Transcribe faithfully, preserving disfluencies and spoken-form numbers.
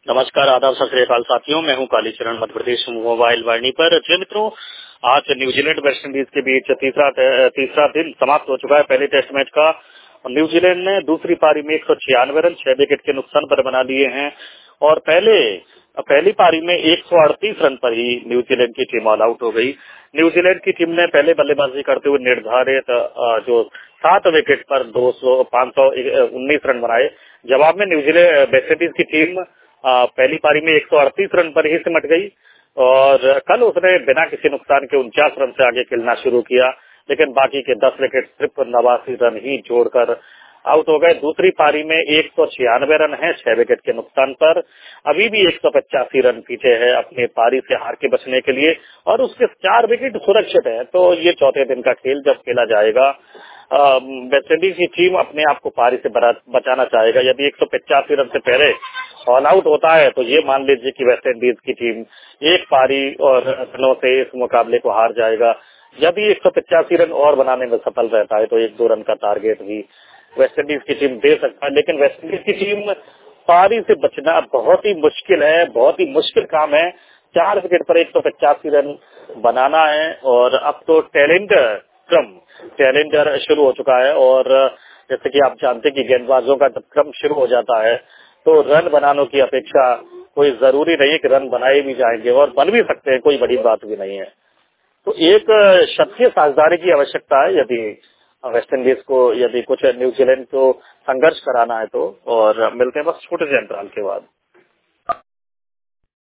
नमस्कार, आदाब, सत श्री अकाल साथियों। मैं हूं कालीचरण, मध्य प्रदेश मोबाइल वाहिनी पर। जी मित्रों, आज न्यूजीलैंड वेस्ट इंडीज के बीच तीसरा तीसरा दिन समाप्त हो चुका है पहले टेस्ट मैच का। न्यूजीलैंड ने दूसरी पारी में एक सौ छियानवे रन छह विकेट के नुकसान पर बना लिए हैं और पहले पहली पारी में एक सौ अड़तीस रन पर ही न्यूजीलैंड की टीम ऑल आउट हो गई। न्यूजीलैंड की टीम ने पहले बल्लेबाजी करते हुए निर्धारित जो सात विकेट पर दो सौ पाँच सौ उन्नीस रन बनाए। जवाब में न्यूजीलैंड वेस्ट इंडीज की टीम आ, पहली पारी में एक सौ अड़तीस रन पर ही सिमट गई और कल उसने बिना किसी नुकसान के उनचास रन से आगे खेलना शुरू किया, लेकिन बाकी के दस विकेट सिर्फ नवासी रन ही जोड़कर आउट हो गए। दूसरी पारी में एक सौ छियानवे रन है छह विकेट के नुकसान पर। अभी भी एक सौ पचासी रन पीछे है अपने पारी से हार के बचने के लिए और उसके चार विकेट सुरक्षित है। तो ये चौथे दिन का खेल जब खेला जाएगा, वेस्ट इंडीज की टीम अपने आप को पारी से बचाना चाहेगा। यदि एक सौ पचासी रन से पहले ऑल आउट होता है तो ये मान लीजिए कि वेस्ट इंडीज की टीम एक पारी और रनों से इस मुकाबले को हार जाएगा। यदि एक सौ पचासी रन और बनाने में सफल रहता है तो एक दो रन का टारगेट भी वेस्ट इंडीज की टीम दे सकता है, लेकिन वेस्ट इंडीज की टीम पारी से बचना बहुत ही मुश्किल है, बहुत ही मुश्किल काम है। चार विकेट पर एक सौ पचासी रन बनाना है और अब तो टैलेंटर क्रम टैलेंटर शुरू हो चुका है और जैसे कि आप जानते हैं कि गेंदबाजों का जब क्रम शुरू हो जाता है तो रन बनाने की अपेक्षा कोई जरूरी नहीं है कि रन बनाए भी जाएंगे और बन भी सकते हैं, कोई बड़ी बात भी नहीं है। तो एक शतकीय साझेदारी की आवश्यकता है यदि वेस्ट इंडीज को यदि कुछ न्यूजीलैंड को संघर्ष कराना है तो। और मिलते हैं बस छोटे से अंतराल के बाद।